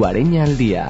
Guareña al día.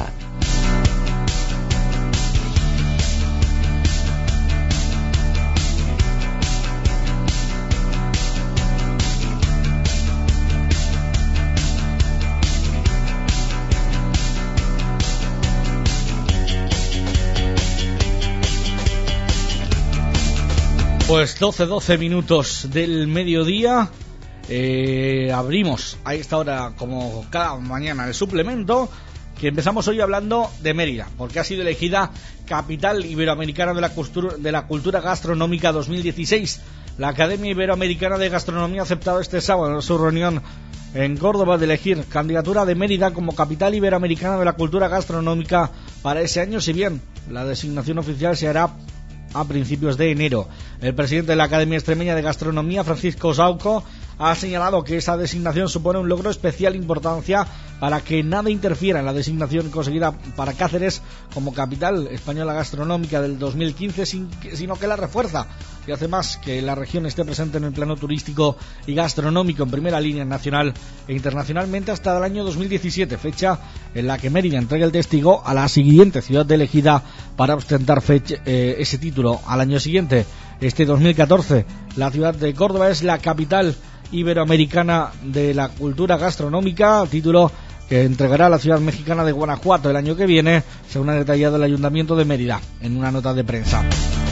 Pues 12 minutos del mediodía. Abrimos a esta hora, como cada mañana, el suplemento, que empezamos hoy hablando de Mérida, porque ha sido elegida Capital Iberoamericana de la Cultura Gastronómica 2016. La Academia Iberoamericana de Gastronomía ha aceptado este sábado en su reunión en Córdoba de elegir candidatura de Mérida como Capital Iberoamericana de la Cultura Gastronómica para ese año, si bien la designación oficial se hará a principios de enero. El presidente de la Academia Extremeña de Gastronomía, Francisco Sauco, ha señalado que esa designación supone un logro de especial importancia para que nada interfiera en la designación conseguida para Cáceres como capital española gastronómica del 2015, sino que la refuerza y hace más que la región esté presente en el plano turístico y gastronómico en primera línea nacional e internacionalmente hasta el año 2017, fecha en la que Mérida entrega el testigo a la siguiente ciudad elegida para ostentar ese título al año siguiente. Este 2014, la ciudad de Córdoba es la capital iberoamericana de la cultura gastronómica, título que entregará a la ciudad mexicana de Guanajuato el año que viene, según ha detallado el Ayuntamiento de Mérida en una nota de prensa.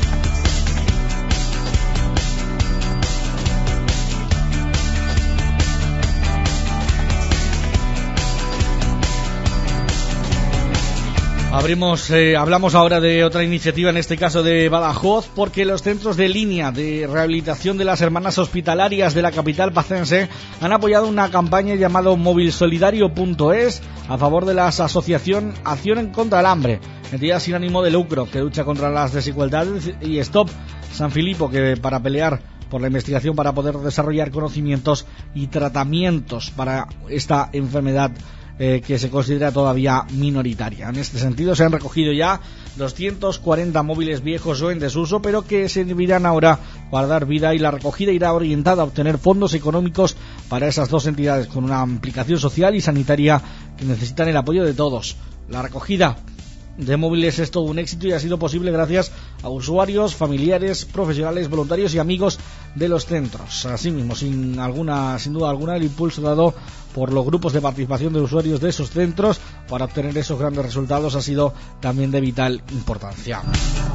Hablamos ahora de otra iniciativa, en este caso de Badajoz, porque los centros de línea de rehabilitación de las hermanas hospitalarias de la capital pacense han apoyado una campaña llamada movilsolidario.es a favor de la asociación Acción contra el Hambre, entidad sin ánimo de lucro que lucha contra las desigualdades, y Stop San Filipo, que para pelear por la investigación para poder desarrollar conocimientos y tratamientos para esta enfermedad que se considera todavía minoritaria. En este sentido se han recogido ya 240 móviles viejos o en desuso, pero que servirán ahora para dar vida, y la recogida irá orientada a obtener fondos económicos para esas dos entidades con una implicación social y sanitaria que necesitan el apoyo de todos. La recogida de móviles es todo un éxito y ha sido posible gracias a usuarios, familiares, profesionales, voluntarios y amigos de los centros. Asimismo, sin duda alguna, el impulso dado por los grupos de participación de usuarios de esos centros para obtener esos grandes resultados ha sido también de vital importancia.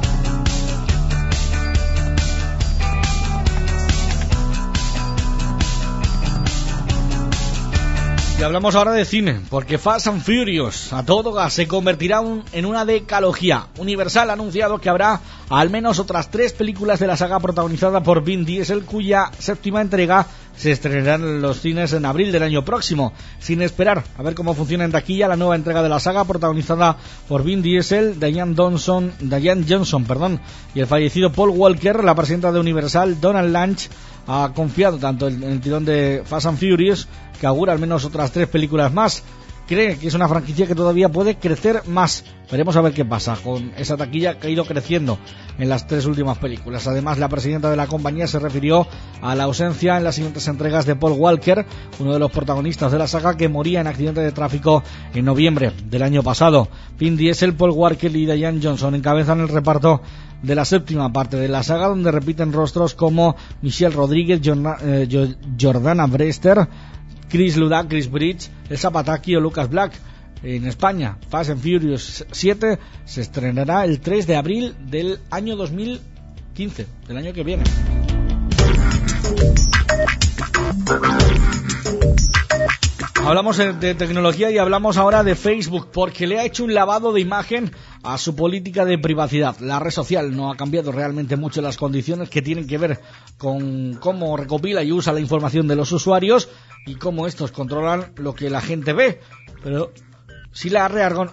Y hablamos ahora de cine, porque Fast and Furious a todo gas se convertirá en una decalogía. Universal ha anunciado que habrá al menos otras 3 películas de la saga protagonizada por Vin Diesel, cuya séptima entrega se estrenará en los cines en abril del año próximo. Sin esperar a ver cómo funciona en taquilla la nueva entrega de la saga protagonizada por Vin Diesel, Diane Johnson, y el fallecido Paul Walker, la presidenta de Universal, Donald Lynch, ha confiado tanto en el tirón de Fast and Furious, que augura al menos otras 3 películas más. Cree que es una franquicia que todavía puede crecer más. Veremos a ver qué pasa con esa taquilla que ha ido creciendo en las 3 últimas películas. Además, la presidenta de la compañía se refirió a la ausencia en las siguientes entregas de Paul Walker, uno de los protagonistas de la saga, que moría en accidente de tráfico en noviembre del año pasado. Vin Diesel, Paul Walker y Diane Johnson encabezan el reparto de la séptima parte de la saga, donde repiten rostros como Michelle Rodríguez, Jordana Brewster, Chris Ludak, Chris Bridge, Elsa Pataki o Lucas Black. En España, Fast and Furious 7 se estrenará el 3 de abril del año 2015, del año que viene. Hablamos de tecnología y hablamos ahora de Facebook, porque le ha hecho un lavado de imagen a su política de privacidad. La red social no ha cambiado realmente mucho las condiciones que tienen que ver con cómo recopila y usa la información de los usuarios y cómo estos controlan lo que la gente ve, pero sí la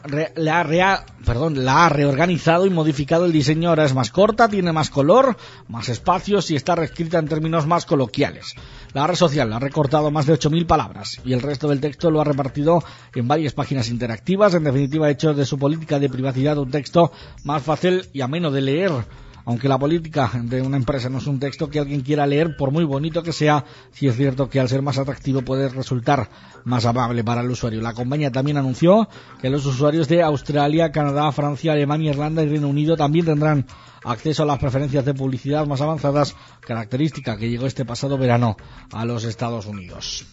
ha reorganizado y modificado el diseño. Ahora es más corta, tiene más color, más espacios y está reescrita en términos más coloquiales. La red social ha recortado más de 8.000 palabras y el resto del texto lo ha repartido en varias páginas interactivas. En definitiva, ha hecho de su política de privacidad un texto más fácil y ameno de leer. Aunque la política de una empresa no es un texto que alguien quiera leer, por muy bonito que sea, sí es cierto que al ser más atractivo puede resultar más amable para el usuario. La compañía también anunció que los usuarios de Australia, Canadá, Francia, Alemania, Irlanda y Reino Unido también tendrán acceso a las preferencias de publicidad más avanzadas, característica que llegó este pasado verano a los Estados Unidos.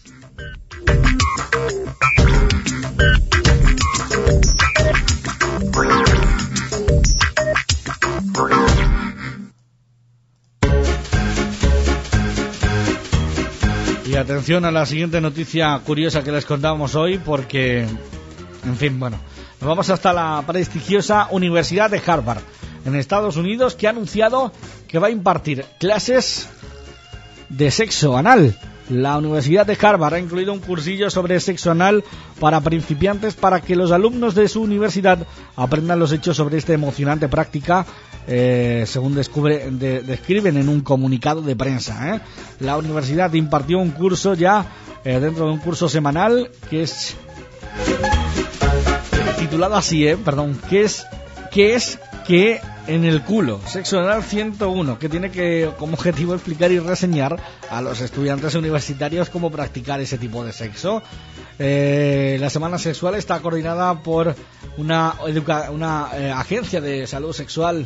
Y atención a la siguiente noticia curiosa que les contamos hoy, porque, en fin, bueno, nos vamos hasta la prestigiosa Universidad de Harvard, en Estados Unidos, que ha anunciado que va a impartir clases de sexo anal. La Universidad de Harvard ha incluido un cursillo sobre sexo anal para principiantes para que los alumnos de su universidad aprendan los hechos sobre esta emocionante práctica, según describen en un comunicado de prensa. La universidad impartió un curso ya dentro de un curso semanal que es titulado así, que en el culo, sexo anal 101, que tiene como objetivo explicar y reseñar a los estudiantes universitarios cómo practicar ese tipo de sexo. La semana sexual está coordinada por una agencia de salud sexual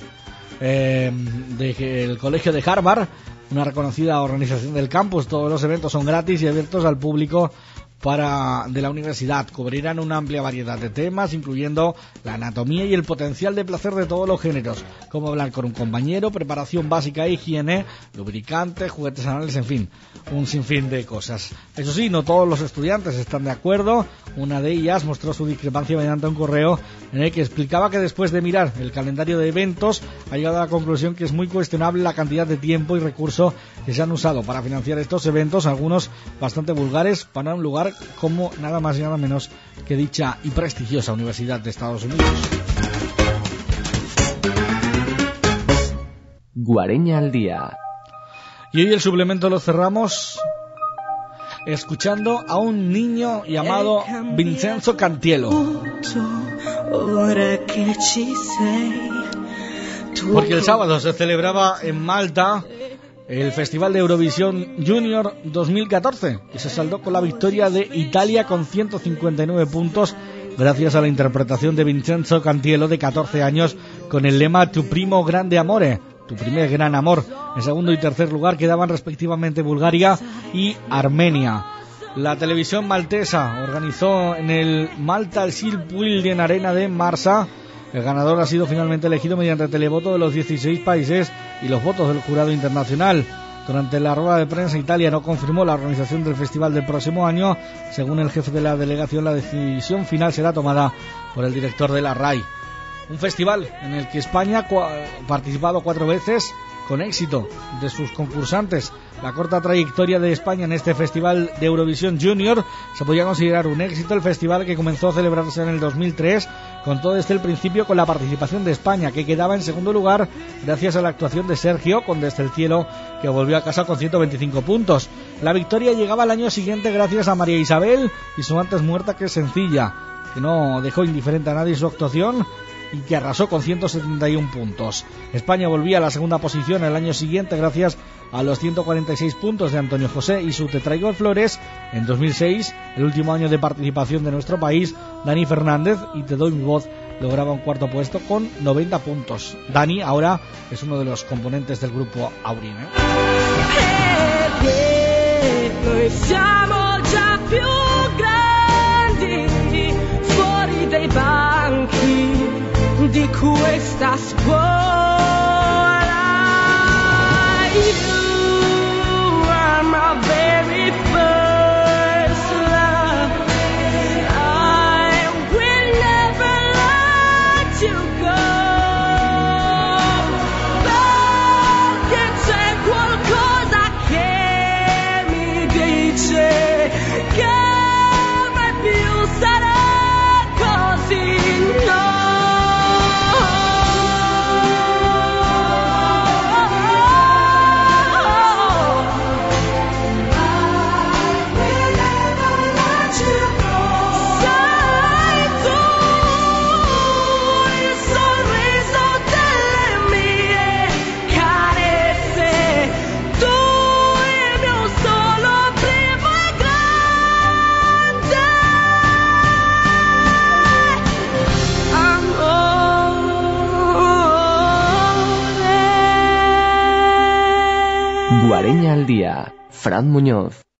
del colegio de Harvard, una reconocida organización del campus. Todos los eventos son gratis y abiertos al público de la universidad. Cubrirán una amplia variedad de temas, incluyendo la anatomía y el potencial de placer de todos los géneros, cómo hablar con un compañero, preparación básica de higiene, lubricantes, juguetes anales, en fin, un sinfín de cosas. Eso sí, no todos los estudiantes están de acuerdo. Una de ellas mostró su discrepancia mediante un correo en el que explicaba que después de mirar el calendario de eventos ha llegado a la conclusión que es muy cuestionable la cantidad de tiempo y recursos que se han usado para financiar estos eventos, algunos bastante vulgares, para un lugar como nada más y nada menos que dicha y prestigiosa Universidad de Estados Unidos. Guareña al día. Y hoy el suplemento lo cerramos escuchando a un niño llamado Vincenzo Cantielo, porque el sábado se celebraba en Malta el Festival de Eurovisión Junior 2014, que se saldó con la victoria de Italia con 159 puntos, gracias a la interpretación de Vincenzo Cantielo, de 14 años, con el lema Tu primo grande amore, tu primer gran amor. En segundo y tercer lugar quedaban respectivamente Bulgaria y Armenia. La televisión maltesa organizó en el Malta Silpwilden Arena de Marsa. El ganador ha sido finalmente elegido mediante televoto de los 16 países y los votos del jurado internacional. Durante la rueda de prensa, Italia no confirmó la organización del festival del próximo año. Según el jefe de la delegación, la decisión final será tomada por el director de la RAI. Un festival en el que España ha participado 4 veces con éxito de sus concursantes. La corta trayectoria de España en este Festival de Eurovisión Junior se podía considerar un éxito. El festival, que comenzó a celebrarse en el 2003, contó desde el principio con la participación de España, que quedaba en segundo lugar gracias a la actuación de Sergio con Desde el cielo, que volvió a casa con 125 puntos. La victoria llegaba al año siguiente gracias a María Isabel y su antes muerta, que es sencilla, que no dejó indiferente a nadie su actuación y que arrasó con 171 puntos. España volvía a la segunda posición el año siguiente gracias a los 146 puntos de Antonio José y su Te traigo flores. En 2006, el último año de participación de nuestro país, Dani Fernández y Te doy mi voz lograba un cuarto puesto con 90 puntos. Dani ahora es uno de los componentes del grupo Aurin. Noi siamo già più grandi, fuori dai banchi di questa scuola. You are my very first love. I will never let you go. Perché c'è qualcosa che mi dice che mai più sarà così. No. Ribareña al día. Fran Muñoz.